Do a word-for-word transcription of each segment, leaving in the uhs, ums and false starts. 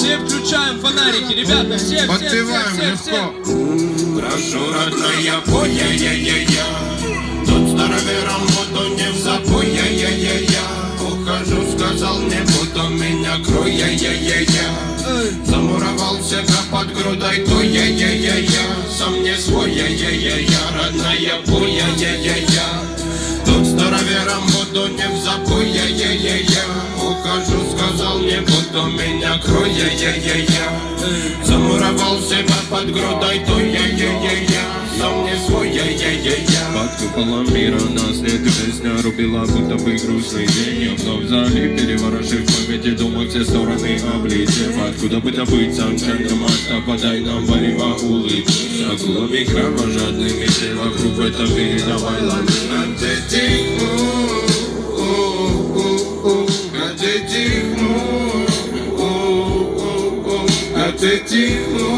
Все включаем фонарики, ребята, все, все, все, все, все. Прошу, родная, пой, я-я-я-я. Тот старовером воду не в запой, я-я-я-я. Ухожу, сказал, не буду меня крой, я-я-я-я. Замуровал себя под грудой, то я-я-я-я. Сам не свой, я-я-я-я. Родная, пой, я-я-я-я. Тот старовером воду не в запой, я-я-я-я. Ухожу, сказал, не буду меня крой, я-я-я-я. Замуровал себя под грудой, то я-я-я-я. Сам не свой, я-я-я-я. Под куполом мира нас нет, песня рубила, будто бы грустный день. Я вновь залип, переворошив в памяти, думаю, все стороны облетев. Откуда бы добыться, джентльмен, подай нам варево улыбки. Акулами кровожадными, все вокруг в этом мире, давай лови. А ты тихо,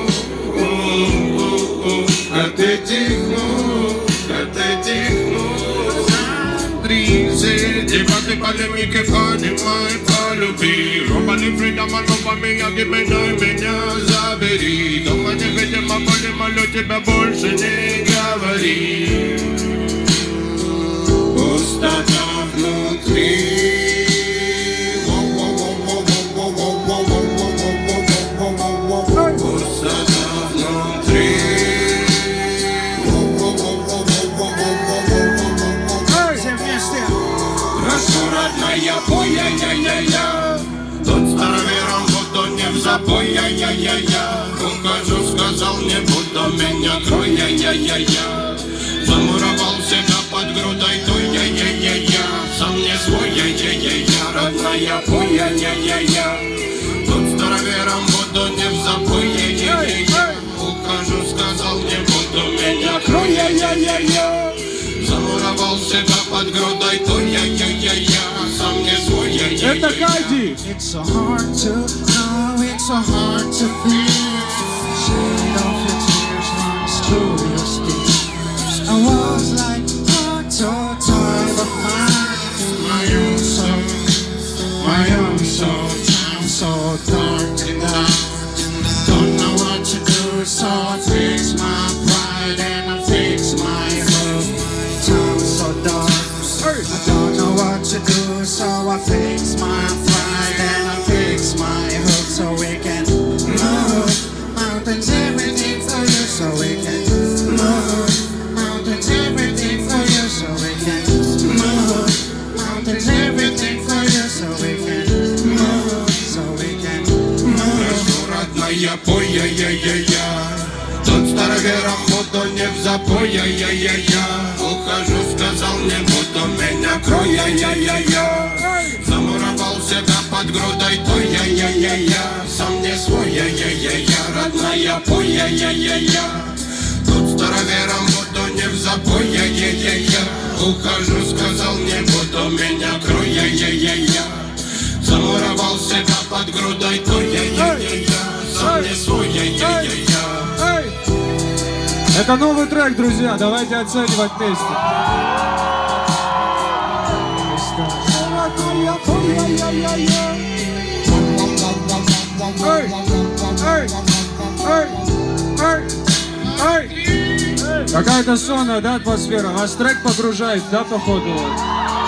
а ты тихо, а ты тихо. Актрисы, дебаты, полемики, понимай, полюби. Роба не фридом, а роба меня, гибеной меня забери. Дома не видимо, боли, молю тебя, больше не говори. Пустота внутри. Родная, пой, я-я-я-я. Тот старовером воду не в запой, я-я-я-я. Ухожу, сказал, не буду меня крой, я-я-я-я. Замуровал себя под грудой, то я-я-я-я. Сам не свой, я-я-я-я. Родная, пой, я-я-я-я. Тот старовером воду не в запой, я-я-я-я. Ухожу, сказал, не буду меня крой, я-я-я-я. Замуровал себя под грудой, то я-я-я-я. Сам не свой, я-я-я-я. Это Кайди. It's so hard to know, it's so hard to feel. Shade off your tears, runs through your steps. I was like hard to tie the mind. My own soul, my own soul. Time so dark and out. Don't know what to do, so I fix my pride and I fix my hope. Time so dark. I don't know what to do, so I fix my pride and I fix my hope, so we can move mountains, everything for you, so we can move mountains, everything for you, so we can move mountains, everything for you, so we can move, so we can move. Родная, пой, я-я-я-я. Тот старовером воду не в запой, я-я-я-я. Ухожу, сказал, не буду меня крой, я-я-я-я. Замуровал себя под грудой, то я-я-я-я. Сам не свой, я-я-я-я. Родная, пой, я-я-я-я. Тот старовером воду не в запой, я-я-я-я. Ухожу, сказал, не буду меня крой, я-я-я-я. Замуровал себя под грудой, то я-я-я-я. Сам не свой, я-я-я-я. Это новый трек, друзья, давайте оценивать вместе. Какая-то сонная, да, атмосфера? Вас трек погружает, да, походу?